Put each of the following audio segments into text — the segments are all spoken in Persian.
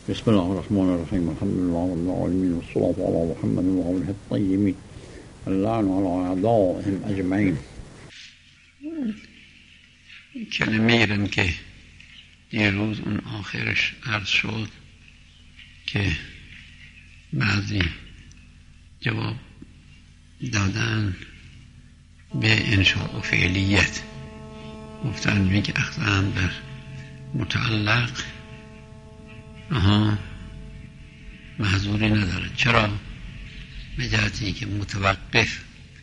بسم الله الرحمن الرحيم الحمد لله رب العالمين والصلاة على محمد وآله الطيبين اللعن على أعدائهم أجمعين. کلمه رم که دیروز اون آخرش عرض شد که بعضی جواب دادن به انشاء و فعلیت، گفتن میگه اخذن بر متعلق محظوری نداره. چرا؟ به جهتی که متوقف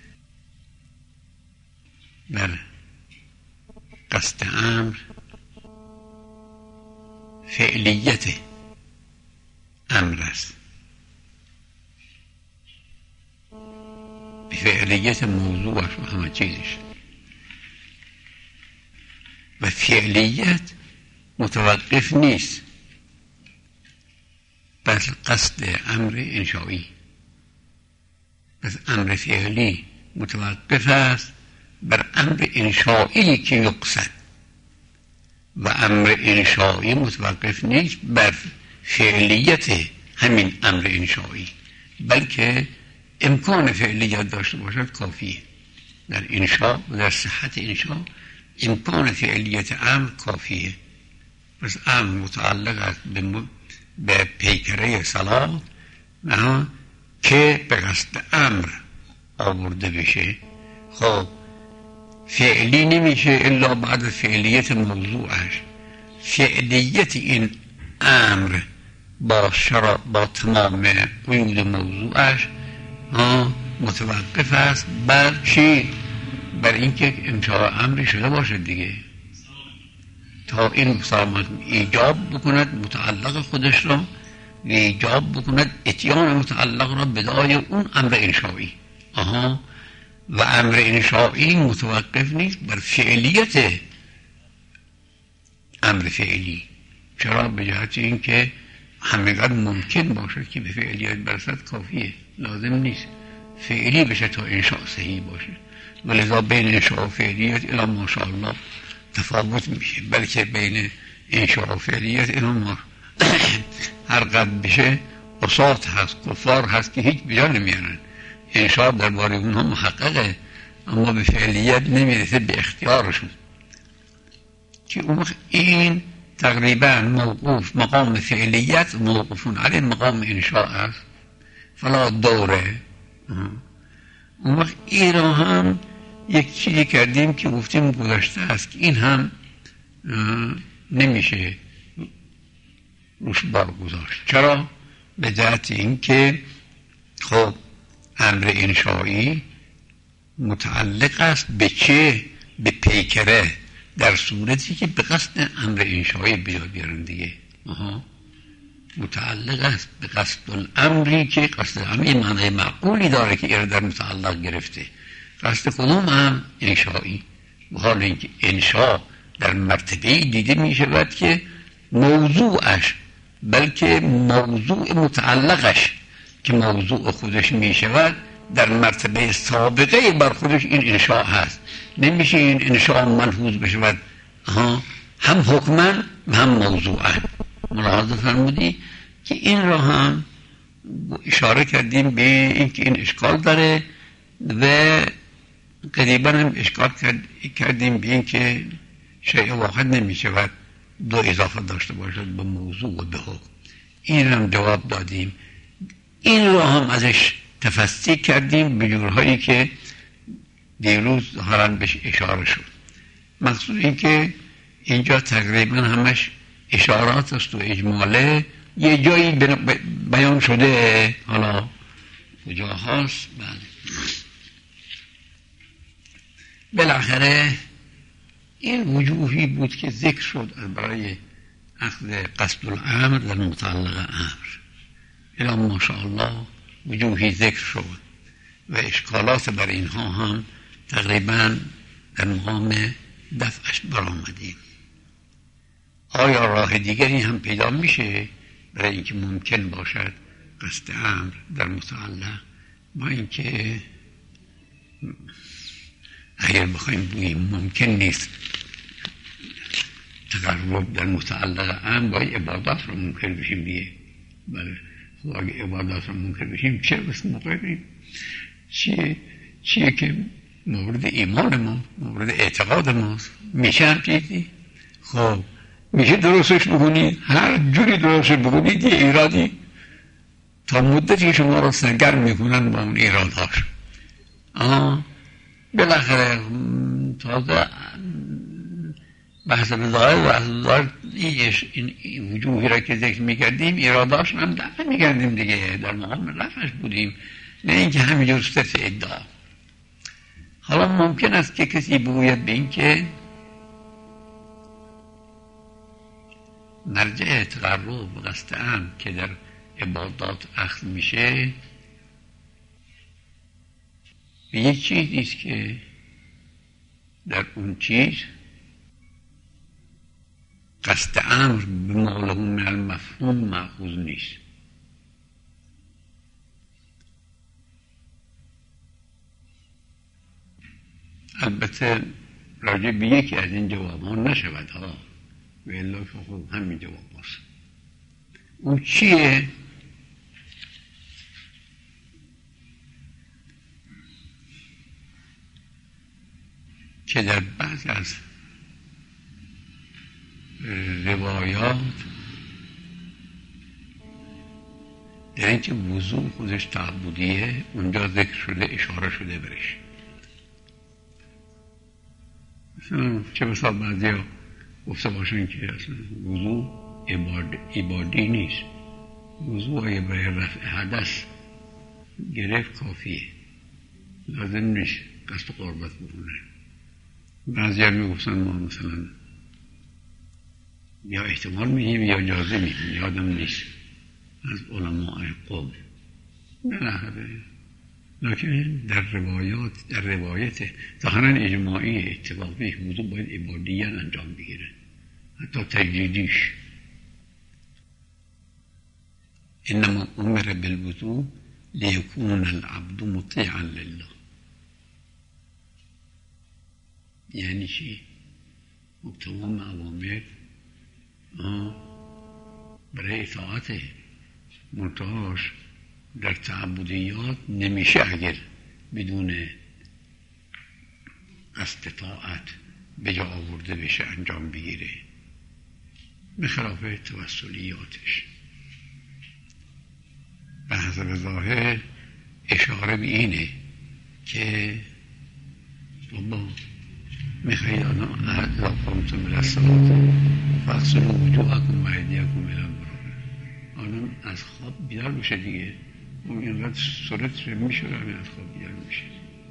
بر قصد امر فعلیت امر است، به فعلیت موضوعش و همه چیزش، و فعلیت متوقف نیست بر قصد امر انشایی. پس امر فعلی متوقف است بر امر انشایی که یقصد، و امر انشایی متوقف نیست بر فعلیت همین امر انشایی، بلکه امکان فعلیت داشته باشد کافیه. در انشاء و در صحت انشاء امکان فعلیت امر کافیه. پس امر متعلق است به پیکره صلاة که به قصد امر آورده بشه. خب فعلی نمیشه الا بعد فعلیت موضوعش. فعلیت این امر با تمام قیود موضوعش متوقف است بر چی؟ بر اینکه انشاء امری شده باشه دیگه، تا این مسامت ایجاب بکند متعلق خودش را و ایجاب بکند اتیان متعلق را بدای اون امر انشایی. و امر انشایی متوقف نیست بر فعلیت امر فعلی. چرا؟ به جهت اینکه همینقدر ممکن باشد که به فعلیت برسد کافیه، لازم نیست فعلی بشه تا انشاء صحیح باشه. ولذا بین انشاء و فعلیت الا ماشاءالله تفاوت میشه، بلکه بین انشاء و فعلیت اینا هر قد بشه قصات هست، کفار هست که هیچ بجا نمیارن. انشاء درباره اونها محققه اما به فعلیت نمیرسه به اختیارشون، که اون این تقریبا موقوف مقام فعلیت موقوفون علی مقام انشاء است، فلا دوره. اون وقت این را هم یک چیزی کردیم که گفتیم گذشته است که این هم نمیشه روش بار گذاشت. چرا؟ به جهت این که خب امر انشایی متعلق است به چه؟ به پیکره، در صورتی که به قصد امر انشایی بیارن دیگه. متعلق است به قصد الامری که قصد امر معنی معقولی داره که ایره در متعلق گرفته. قصد کدوم هم؟ انشایی. و حال اینکه انشاء در مرتبه دیده می شود که موضوعش، بلکه موضوع متعلقش که موضوع خودش می شود در مرتبه سابقه بر خودش این انشاء هست. نمیشه این انشاء ملحوظ بشود هم حکما هم موضوعا. ملاحظه فرمودی که این را هم اشاره کردیم به اینکه این اشکال داره، و قریبا هم اشکال کردیم به اینکه شیء واحد نمی شود دو اضافه داشته باشد به موضوع و به حکم. این هم جواب دادیم. این را هم ازش تفصیل کردیم به جورهایی که دیروز ظاهراً بهش اشاره شد. مقصود این که اینجا تقریبا همش اشارات است و اجماله، یه جایی بیان شده، حالا کجا هست؟ بالاخره این وجوهی بود که ذکر شد برای اخذ قصد الامر در متعلق امر. الا ماشاءالله وجوهی ذکر شد و اشکالات بر اینها هم تقریبا در مقام دفعش برآمدیم. آیا راه دیگری هم پیدا میشه برای اینکه ممکن باشد قصد امر در متعلق؟ با اینکه اگر بخوایم بگیم ممکن نیست تقرب در متعلق ام باید عبادات رو منکر بشیم دیگه. بله خب اگه عبادات رو منکر بشیم چه بس مقرریم؟ چیه که مورد ایمان ما، مورد اعتقاد ماست؟ میشه هم چیزی؟ خب میشه درستش بکنید، هر جوری درستش بکنید یه ایرادی تا مدتی شما را سرگرم میکنن با اون ایرادهاش. بالاخره تازه بحث بظاهر این وجوهی را که ذکر میکردیم ایراداش هم دفع میکردیم دیگه، در مقام رفعش بودیم، نه اینکه همینجور صرف ادعا. حالا ممکن است که کسی بگوید به این که مرجع تقرب و قصد ام که در عبادات اخذ میشه به یک چیزیست که در اون چیز قصد امر به ماله من المفهوم مأخوذ نیست. البته راجع به یکی از این جواب ها نشود ها و الا که خب همین جواب باست. اون چیه؟ که در بعض از روایات در اینکه وضوء خودش تعبدیه اونجا ذکر شده، اشاره شده برش. مثلا چه بسا بعضی ها گفته باشن که اصلا وضوء عبادی نیست، وضوء اگه برای رفع حدث گرفت کافیه، لازم نیست قصد قربت بکنه. بعضی ها میگفتن ما مثلا یا احتمال میدیم یا اجازه میدیم، یادم نیست از علماء قوم. بالاخره لکن در روایت ظاهرا اجماعی اتفاقی وضوء باید عبادیاً انجام بگیره، حتی تجدیدیش. انما امر بالوضوء لیکون العبد مطیعا لله. یعنی چی؟ تمام اوامر برای اطاعت منتهاش در تعبدیات نمیشه اگر بدون قصد اطاعت به جا آورده بشه انجام بگیره، به خلاف توسلیاتش. به حسب ظاهر اشاره به اینه که بابا میخواید آنها اذا قمتم الی الصلاة فاغسلوا وجوهکم و ایدیکم الی المرافق. آنها از خواب بیدار بشه دیگه، اون اینقدر صورت میشوره همین از خواب بیدار میشه.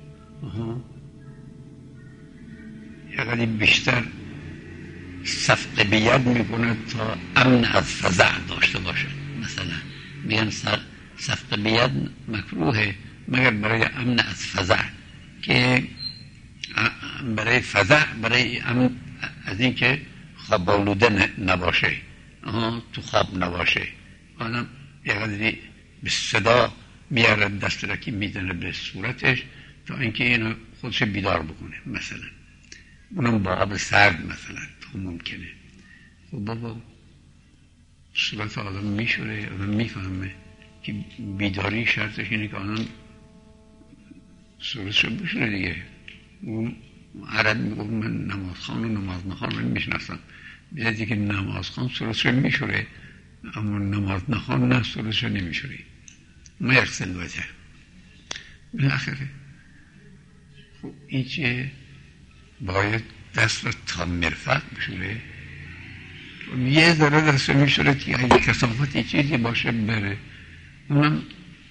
یعنی بیشتر صفق بید میکنه تا امن از فزع داشته باشه. مثلا میگن صفق بید مکروهه مگر برای امن از فزع، که برای فزع، برای امن از این که خواب آلوده نباشه، تو خواب نباشه. آدم یه قدری به صدا میاره دست را که میزنه به صورتش تا اینکه اینو خودش بیدار بکنه، مثلا اونم با آب سرد مثلا تا ممکنه. خب بابا صورت آدم میشوره، آدم میفهمه که بیداری شرطش اینه که آدم صورتش رو بشوره دیگه. اون عرب میگفت من نمازخوان و نماز نخوان رو میشناسم، بیدی که نمازخوان صورتش رو میشوره اما نماز نخوان نه صورتش رو نمیشوره. ما یغسل وجهه. بالاخره خب این چیه؟ باید دست رو تا مرفق بشوره، یه ذره دست رو میشوره که اگه کثافتی چیزی باشه بره، اونم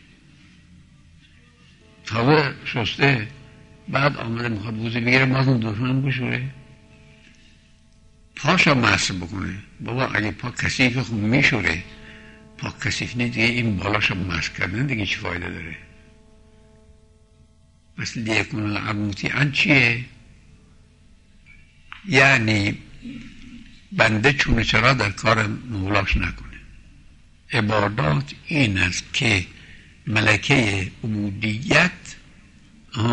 تاوه شسته، بعد آمده میخواد وضو بگیره باز اون دشمن بشوره، پاشا مسح بکنه. بابا اگه پا کثیف خب میشوره، پا کثیف نه دیگه این بالاشو مسح کردن دیگه چی فایده داره؟ بس لیکون العبد مطیعا چیه؟ یعنی بنده چونه چرا در کار مولاش نکنه. عبادات این است که ملکه عبودیت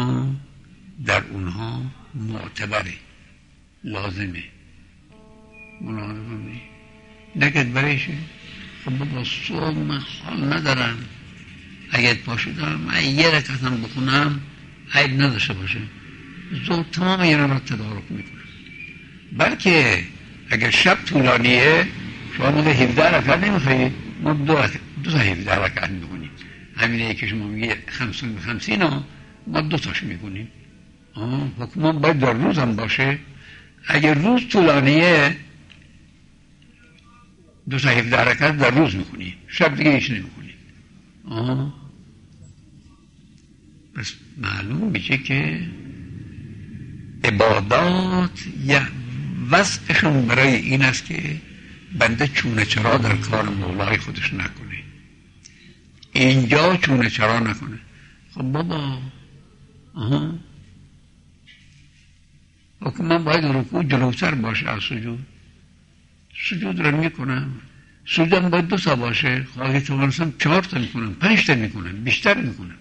در اونها معتبره، لازمه. ملاحظه کنی نگد برایشه. خب بابا صبح من حال ندارم، اگر پا شدم من یه رکعتم بخونم عیب نداشته باشه، زور تمام یه رو تدارک میکنم. بلکه اگر شب طولانیه شما مگه 17 رکعت نمیخواهید، ما دو تا 17 رکعت میکنیم. همینه که شما میگه 50 ما 2 تاش میکنیم. حکمان باید در روز هم باشه. اگر روز طولانیه 2 تا 17 رکعت در روز میکنیم، شب دیگه هیچ نمیکنیم. پس معلوم میشه که عبادات یا وضعشون برای این است که بنده چونه چرا در کار مولای خودش نکنه، اینجا چونه چرا نکنه. خب بابا حکم من باید رکوع جلوتر باشه از سجود رو میکنم، سجودم باید 2 تا باشه، خواهی توانستم 4 تا میکنم، 5 تا میکنم، بیشتر میکنم.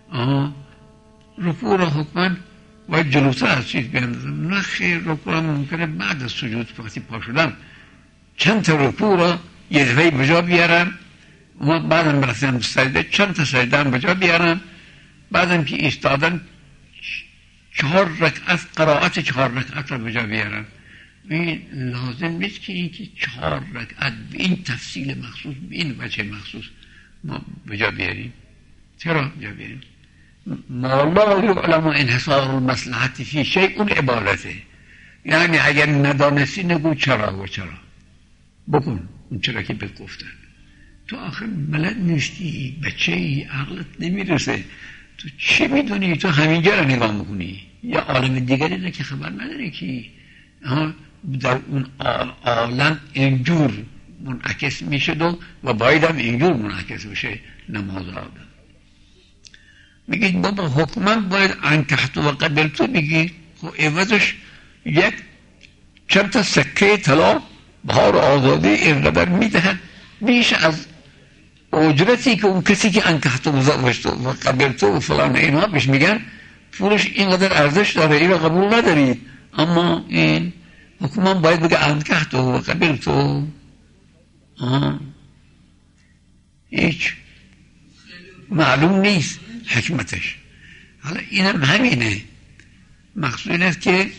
رکوع را حکمان باید جلوتر از چیز بیاندازم. نه خیر، رکوع را ممکنه بعد از سجود وقتی پا شدم چند تا رکوع را یه دفعه بجا بیارم، بعدم برسیم سجده چند تا سجده هم بجا بیارم، بعدم که ایستادن 4 رکعت قرائت 4 رکعت را بجا بیارم. این لازم نیست که این که 4 رکعت به این تفصیل مخصوص، به این وجه مخصوص ما بجا بیاریم. چرا بجا بیاریم؟ ما لا یعلم انحصار المصلحت فی شیء، اون عبارته. یعنی اگر ندانستی نگو چرا و چرا، بکن اون چرا که بهت گفتن. تو آخر بلد نیستی، بچه ای، عقلت نمیرسه، تو چی میدونی؟ تو همینجا رو نگاه میکنی، یا عالم دیگری رو که خبر نداری که در اون عالم اینجور منعکس میشه و باید هم اینجور منعکس بشه نماز آدم. میگید بابا حکما باید انکحتو و قبلتو بگید، خب عوضش یک چند تا سکه طلا بهار آزادی اینقدر میدهن، بیش از اجرتی که اون کسی که انکحتو و قبلتو و فلان اینها بهش میگن پولش اینقدر ارزش داره، این رو قبول ندارید. اما این حکما باید بگه انکحتو و قبلتو. هیچ معلوم نیست حکمتش. حالا اینم همینه، مقصود این است که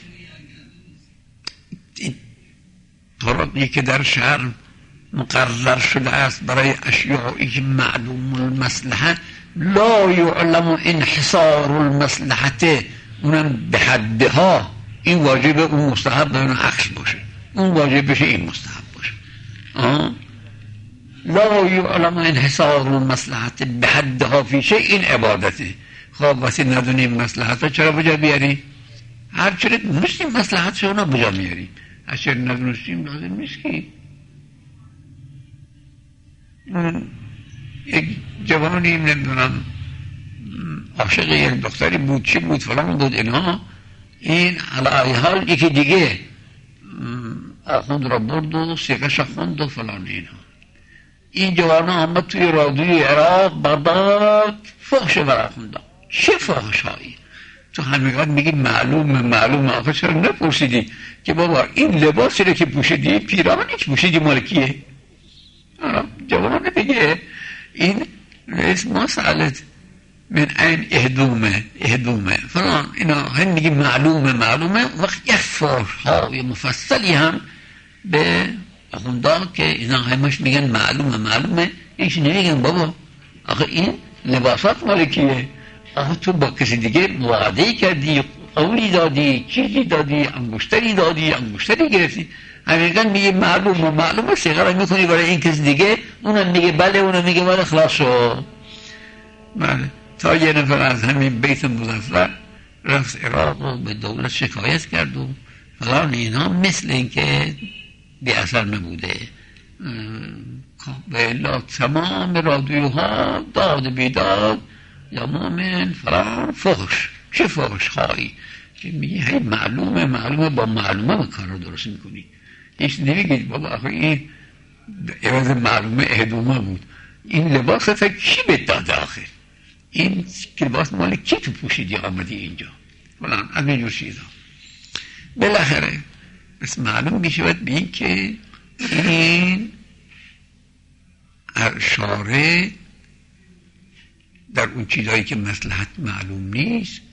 طرقی که در شهر مقرر شده است برای اشیائی که معلوم المصلحه، لا یعلم انحصار المصلحته، اونم به حدها، این واجب اون مستحب اون عکس باشه، اون واجب بشه این مستحب باشه. لا یعلم انحصار المصلحته به حدها فی شیء، این عبادته. خب وقتی ندونیم مصلحت چرا بجا بیاری؟ هر چرا دونستیم مصلحت شونا بجا میاری، هر چرا ندونستیم لازم نیست که. یک جوانی نمیدونم عاشق یک دختری بود، چی بود فلان بود اینها، این علی حال یکی دیگه آخوند را برد و سیغش خوند و فلان اینها. این جوانه آمد توی رادیوی عراق بغداد فحش برای خونده. چه فحش هایی؟ تو همینقدر میگی معلومه آخه چرا نپرسیدی که بابا این لباسی رو که پوشیدی، پیراهنی که پوشیدی مالکیه؟ جوانه دیگه این رئیس مسئلت من این اهدومه فلان اینا هم میگی معلومه. وقت یک فحش های مفصلی هم به اخونده که اینا همش میگن معلومه، ایش نمیگن بابا آخه این لباسات مالکیه، آخه تو با کسی دیگه وعده کردی، قولی دادی، چیزی دادی، انگشتری گرفتی، همینقدر میگه معلومه سیغه میکنی برای این کسی دیگه، اونم میگه بله، اونم میگه بله، خلاص شد. بله، تا یه نفر از همین بیت مظفر رفت عراق و به دولت شکایت کرد و فلان اینا، مثل این که بی اثر نبوده. بلا تمام رادیوها داد بیداد یا مومن فلان فحش. چه فحش خواهی که میگی هی معلومه با معلومه کار رو درست میکنی، هیچ نمیگید بابا آخه این عوض معلومه اهدومه بود، این لباس تا کی به داده آخر، این لباس مال کی تو پوشیدی آمدی اینجا فلان از اینجور چیزا. بالاخره پس معلوم می شود به این که این اشاره در اون چیزهایی که مصلحت معلوم نیست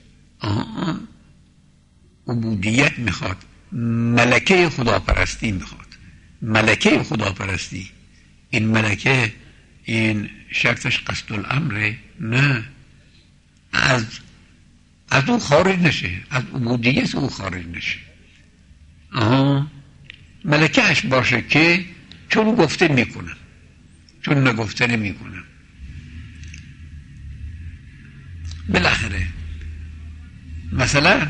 عبودیت میخواد، ملکه خداپرستی میخواد، ملکه خداپرستی. این ملکه این شرطش قصد الامره، نه از او خارج نشه، از عبودیت او خارج نشه. ملکهش باشه که چون گفته میکنم، چون نگفته نمیکنم. بالاخره مثلا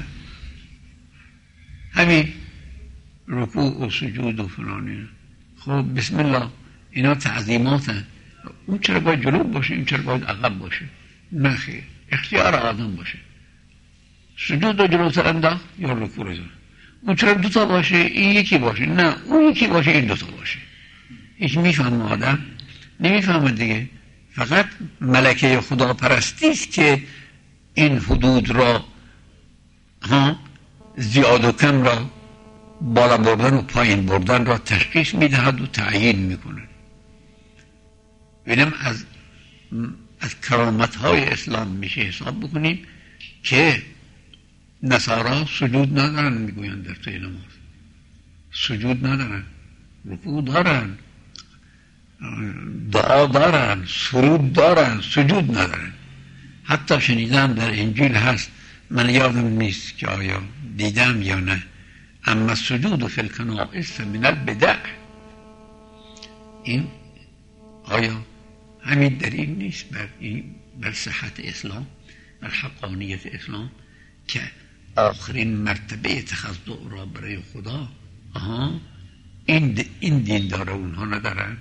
همین رکوع و سجود و فلانی، خب بسم الله اینا تعظیماتن، اون چرا باید جلو باشه، این چرا باید عقب باشه؟ نه خیر، اختیار آدم باشه. سجود رو جلوتر انداخت یا رکوع رو، اون چرا دوتا باشه این یکی باشه، نه اون یکی باشه این دوتا باشه. هیچ میفهم آدم؟ نمیفهمه دیگه. فقط ملکه خدا پرستی است که این حدود را زیاد و کم را، بالا بردن و پایین بردن را تشخیص میدهد و تعیین میکنه. ببینم از کرامت های اسلام میشه حساب بکنیم که نصارا سجود ندارن، میگویند در طی نماز سجود ندارن، رکوع دارن، دعا دارن، سرود دارن، سجود ندارن. حتی شنیدم در انجیل هست، من یادم نیست که آیا دیدم یا نه، اما سجود فی الکنائس من البدع. این آیا همین دلیل نیست بر صحت اسلام، بر حقانیت اسلام که آخرین مرتبه تخضع را برای خدا این دین داره، اونها ندارن؟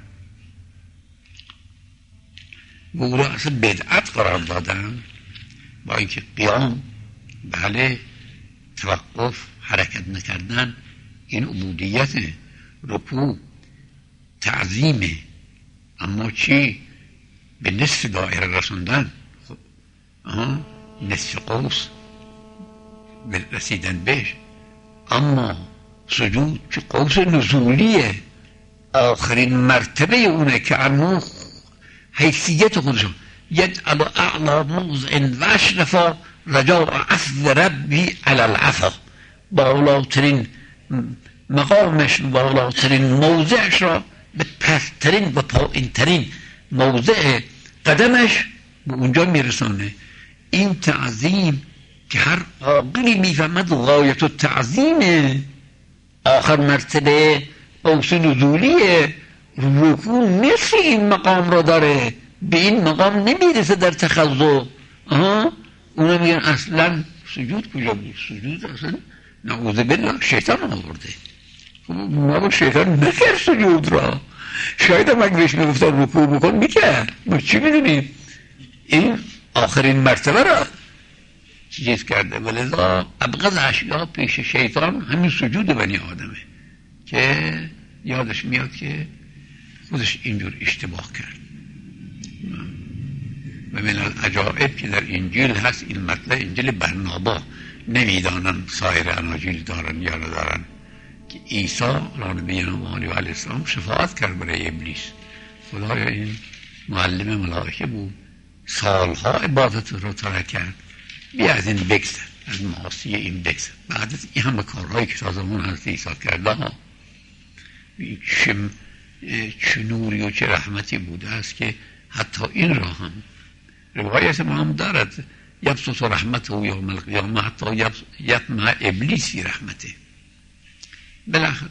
و او را اصلا بدعت قرار دادن، با اینکه قیام بله، توقف، حرکت نکردن این عبودیت، رکوع تعظیمه، اما چی؟ به نصف دایره رسوندن، خب نصف قوس رسیدن بهش. اما سجود که قوس نزولیه، آخرین مرتبه اونه که انو حیثیت خودشون یجعل اعلا موضع و اشرفا رجاء عفو ربی علی العفا، بالاترین مقامش، بالاترین موضعش را به پسترین و پایینترین موضع قدمش به اونجا میرسانه. این تعظیم که هر عاقلی میفهمد غایت التعظیمه، آخر مرتبه قوس نزولیه، رکوع نصف این مقام را داره، به این مقام نمیرسه در تخضع. اونا میگن اصلا سجود کجا بود؟ سجود اصلا نعوذ بالله شیطان آورده. ما با شیطان نکرد سجود را، شاید هم اگه بهش میگفتن رکوع بکن میکرد، ما چی میدونیم؟ این آخرین مرتبه را چیز کرده. ولذا ابغض اشیاء پیش شیطان همین سجود بنی آدمه که یادش میاد که خودش اینجور اشتباه کرد. و من العجائب که در انجیل هست این مطلب، انجیل برنابا، نمیدانن سایر اناجیل دارن یا ندارن، که عیسی نبینا و علیه السلام شفاعت کرد برای ابلیس. خدایا این معلم ملائکه بود، سالها عبادت رو ترک کرد، بیا از این بگذر، از معاصی این بگذر. بعد از این همه کارهایی که تا زمان حضرت عیسی کرده چه نوری و چه رحمتی بوده است که حتی این را هم روایت ما هم دارد، یبسط رحمته یوم القیامه حتی یطمع ابلیس فی رحمته. بالاخره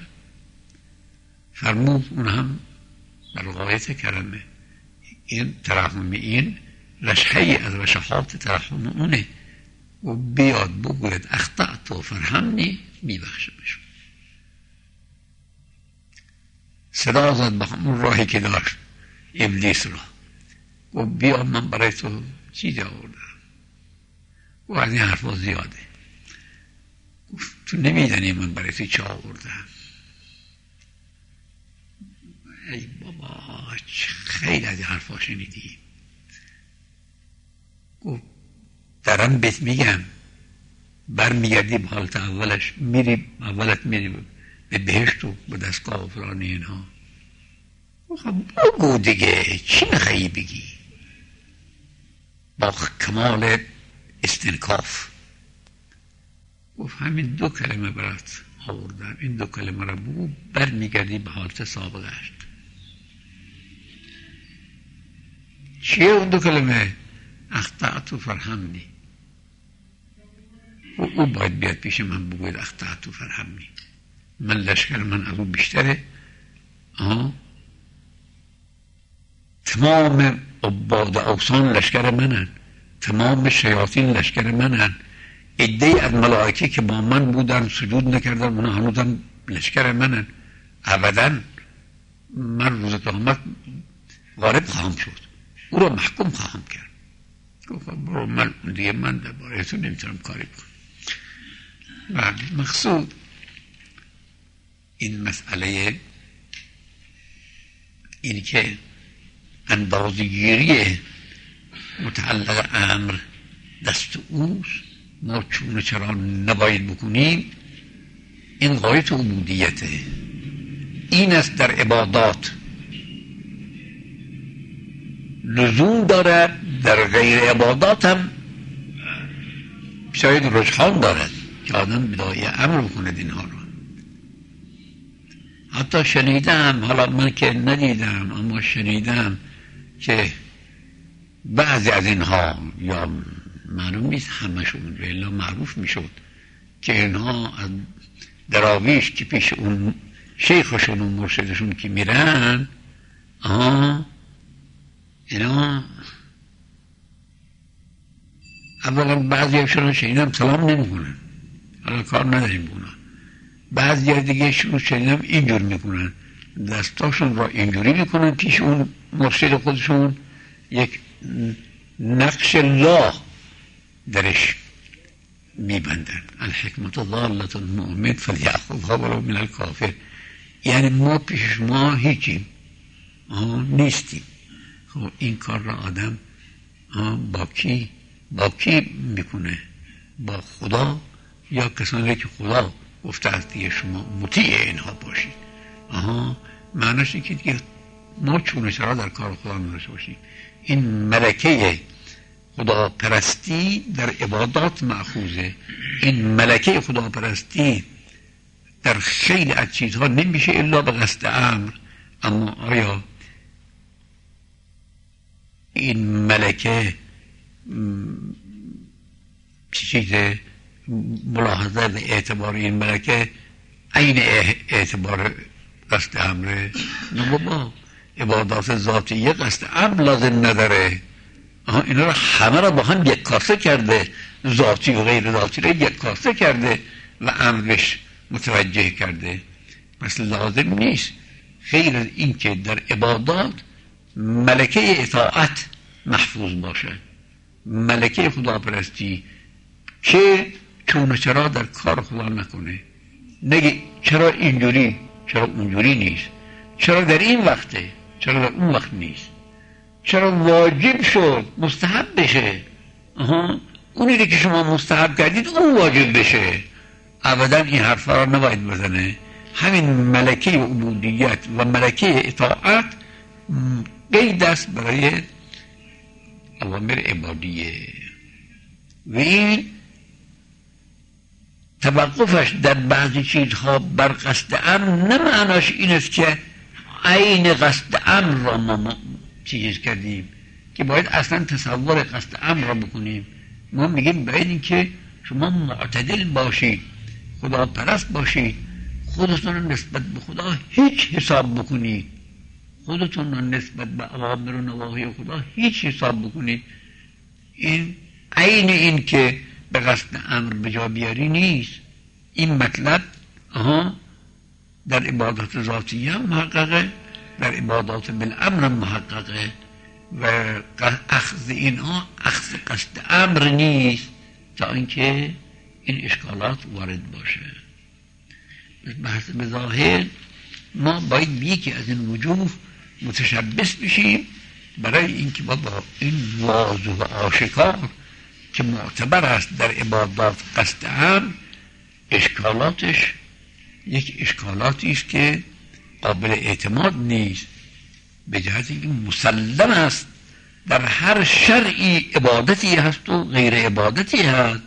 فرمود اون هم در غایت کرمه، این ترحم این رشحه از رشحات ترحم اونه، و بیاد بگوید اخطأت و فرحمنی، میبخشمش. صدا زد به همون راهی که داشت ابلیس را، و بیا من برای تو چیزی آوردم، و از این حرفا زیاده. گفت تو نمیدانی من برای تو چه آوردم. ای بابا خیلی از این حرفا شنیدی. گفت درم بهت میگم، برمیگردی به حالت اولش، میری اولت میری به بهشت و به دستگاه و فلان اینها. خب بگو دیگه چی میخوایی بگی؟ با کمال استنکاف گفت همین 2 کلمه برات آوردم، این 2 کلمه را بگو برمیگردی به حالت سابقه‌اش. چیه اون 2 کلمه؟ اخطأت و فرحمنی. او باید بیاد پیش من بگوید اخطأت و فرحمنی. من لشکر من از او بیشتره. تمام عباد اوثان لشکر منن، تمام شیاطین لشکر منن. عده‌ای از ملائکه که با من بودن سجود نکردن اونا هنوزم لشکر منن. ابدا من روز قیامت غالب خواهم شد، او را محکوم خواهم کرد. گفتم برو من دیگه من درباره تو نمیتونم کاری بکنم. و مقصود این مسئله این که اندازه‌گیری متعلق امر دست اوست، ما چون چرا نباید بکنیم. این غایت عبودیته. این است در عبادات لزوم دارد، در غیر عبادات هم شاید رجحان دارد که آدم بدای امر بکند اینها رو. حتی شنیدم، حالا من که ندیدم اما شنیدم که بعضی از اینها، یا معلوم نیست همشون، الا معروف میشد که اینها از دراویش که پیش اون شیخشون و مرشدشون که میرن، اینا اولا بعضی هاشون شنیدم سلام نمیکنن، حالا کار نداریم بونا. بعضی دیگه شنیدم اینجور میکنن، دستاشون را اینجوری میکنن پیش اون مرشد خودشون، یک نقش الله درش میبندن. الحکمت ضالة المؤمن فلیأخذها ولو من الکافر. یعنی ما پیش ما هیچیم نیستیم. خب این کار را آدم با کی میکنه؟ با خدا یا کسانی که خدا گفته است دیگه شما مطیع اینها باشید. معنیش این که دیگه ما چونه چرا در کار خدا نداشته باشیم. این ملکه خدا پرستی در عبادات مأخوذه. این ملکه خدا پرستی در خیلی از چیزها نمیشه الا به قصد امر. اما آیا این ملکه چیز ملاحظه به اعتبار این ملکه عین اعتبار قصد امره؟ نه بابا، عبادات ذاتیه قصد امر لازم نداره. اینا رو همه را با هم یک کاسه کرده، ذاتی و غیر ذاتی را یک کاسه کرده و امرش متوجه کرده. مثل لازم نیست غیر از این که در عبادات ملکه اطاعت محفوظ باشه، ملکه خداپرستی که چون چرا در کار خدا نکنه. نگه چرا اینجوری، چرا اونجوری نیست، چرا در این وقته، چرا در اون وقت نیست، چرا واجب شد مستحب بشه. اونی که شما مستحب کردید اون واجب بشه. ابدا این حرفا را نباید بزنه. همین ملکه عبودیت و ملکه اطاعت قید است برای اوامر عبادیه و این توقفش در بعضی چیزها بر قصد امر نه معناش این است که عین قصد امر را ما چیز کردیم که باید اصلا تصور قصد امر را بکنیم. ما میگیم باید این که شما معتدل باشید، خدا پرست باشید، خودتون رو نسبت به خدا هیچ حساب بکنید، خودتون رو نسبت به اوامر و نواهی خدا هیچ حساب بکنید. این عین این که به قصد امر به جا بیاری نیست. این مطلب در عبادات ذاتیه هم محققه، در عبادات بالامر هم محققه و اخذ اینها اخذ قصد امر نیست تا اینکه این اشکالات وارد باشه. بحث به ظاهر ما باید یکی از این وجوه متشبث بشیم برای اینکه با این واضح و آشکار که معتبر است در عبادات قصد امر اشکالاتش یک اشکالاتی است که قابل اعتماد نیست، به جهت اینکه مسلم است در هر شرعی عبادتی هست و غیر عبادتی هست.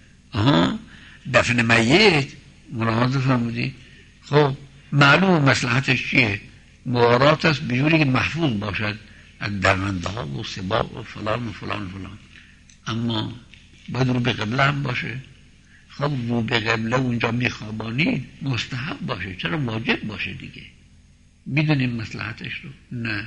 دفن میت ملاحظه فرمودید، خب معلوم مصلحتش چیه؟ موارات است بجوری که محفوظ باشد از درمنده ها و سباق و فلان و فلان و فلان، اما باید رو به قبله هم باشه. خب رو به قبله اونجا میخوابانی مستحب باشه، چرا واجب باشه دیگه؟ میدونیم مصلحتش رو؟ نه،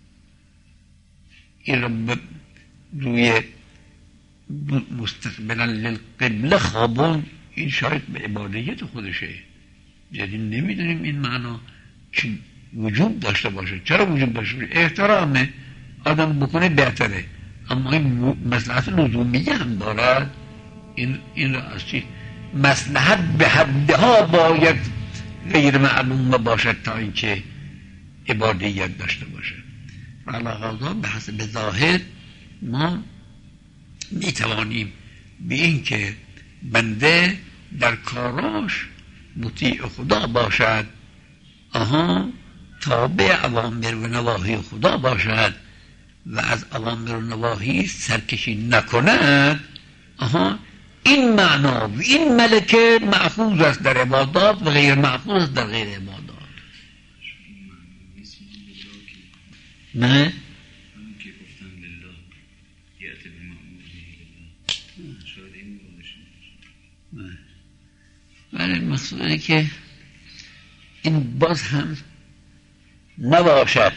این رو روی مستقبلا للقبله خوابون، این شاید به عبادیت خودشه، یعنی نمیدونیم این معنا که وجود داشته باشه. چرا وجود داشته باشه؟ احترامه، آدم بکنه بهتره، اما این مصلحت لزومیه هم دارد. این را از چی؟ مصلحت به حدها باید غیر معلوم باشد تا اینکه عبادیت داشته باشه. علاوه به حسب ظاهر ما میتوانیم به این که بنده در کاراش مطیع خدا باشد، تابع اوامر و نواهی خدا باشد و از اوامر و نواهی سرکشی نکند، این معنا و این ملکه مأخوذ است در عبادات و غیر مأخوذ است در غیر عبادات. نه ولی مقصوده که این باز هم نباشد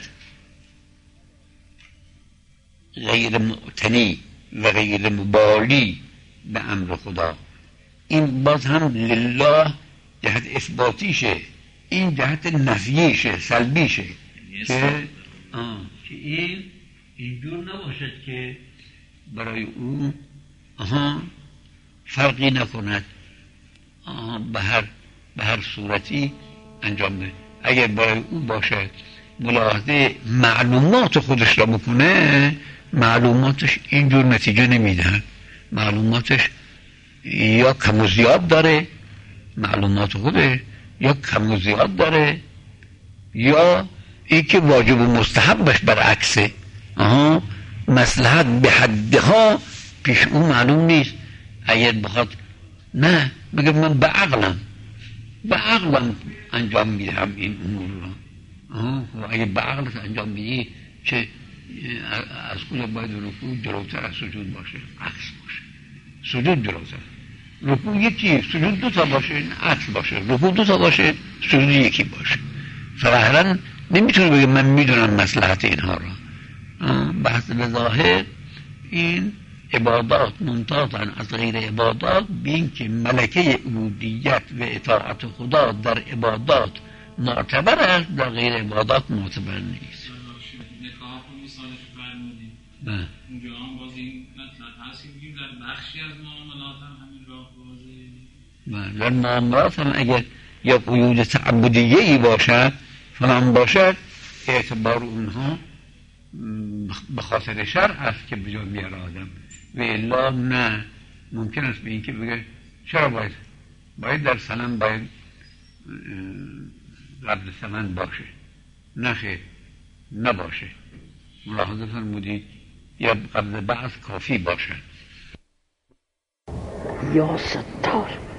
غیر معتنی و غیر مبالی به امر خدا. این باز هم لله جهت اثباتیشه، این جهت نفیشه، سلبیشه، که این اینجور نباشد که برای او فرقی نکند، به هر صورتی انجام ده. اگر برای او باشد ملاحظه معلومات خودش را بکنه، معلوماتش اینجور نتیجه نمیدن. معلوماتش یا کم و زیاد داره، معلومات خودش یا کم و زیاد داره، یا این که واجب و مستحبش برعکسه. مصلحت به حدها پیش اون معلوم نیست. اگر بخواد نه بگه من به عقلم انجام میدم این امور را، اگر به عقلت انجام میدی چه از کجا باید رکوع جلوتر از سجود باشه؟ عکس باشه، سجود جلوتر. رکوع یکی، سجود دو تا باشه، عکس باشه. رکوع دو تا باشه، سجود یکی باشه. فراهرن نمیتونه بگه من میدونم مصلحت اینها را. بحث به ظاهر این عبادات ممتازن از غیر عبادات، بین که ملکه عبودیت و اطاعت خدا در عبادات معتبر است، در غیر عبادات معتبر نیست. نکاح رو مثالش فرمودیم، اونجا هم باز این مطلب هست که بگیم در بخشی از معاملات هم همین راه بازه. در معاملات هم اگر یا قیود تعبدیه‌ای باشد فلان باشد، اعتبار اونها به خاطر شرع است که بجا میاره آدم، و الا نه. ممکن است به این که بگه چرا باید در سنن باید قبل سمن باشه؟ نه خیر، نباشه. ملاحظه فرمودید یا قبل بعض کافی باشه. یا ستار